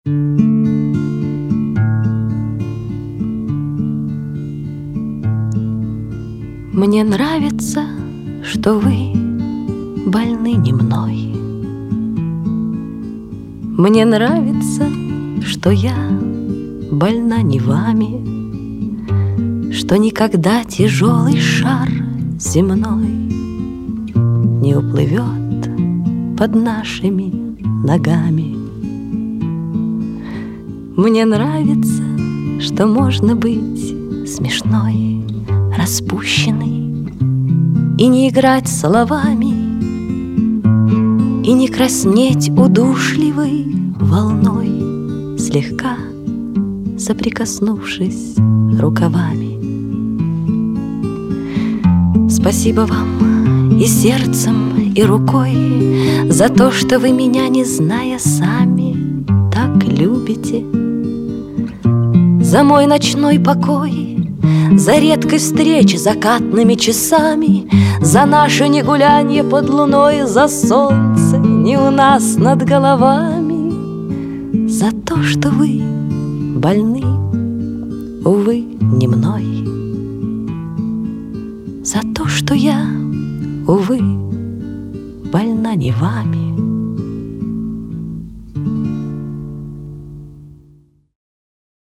Мне нравится, что вы больны не мной. Мне нравится, что я больна не вами, что никогда тяжелый шар земной не уплывет под нашими ногами. Мне нравится, что можно быть смешной, распущенной, и не играть словами, и не краснеть удушливой волной, слегка соприкоснувшись рукавами. Спасибо вам и сердцем, и рукой за то, что вы меня, не зная сами, так любите. За мой ночной покой, за редкой встречи закатными часами, за наше негулянье под луной, за солнце не у нас над головами, за то, что вы больны, увы, не мной, за то, что я, увы, больна не вами.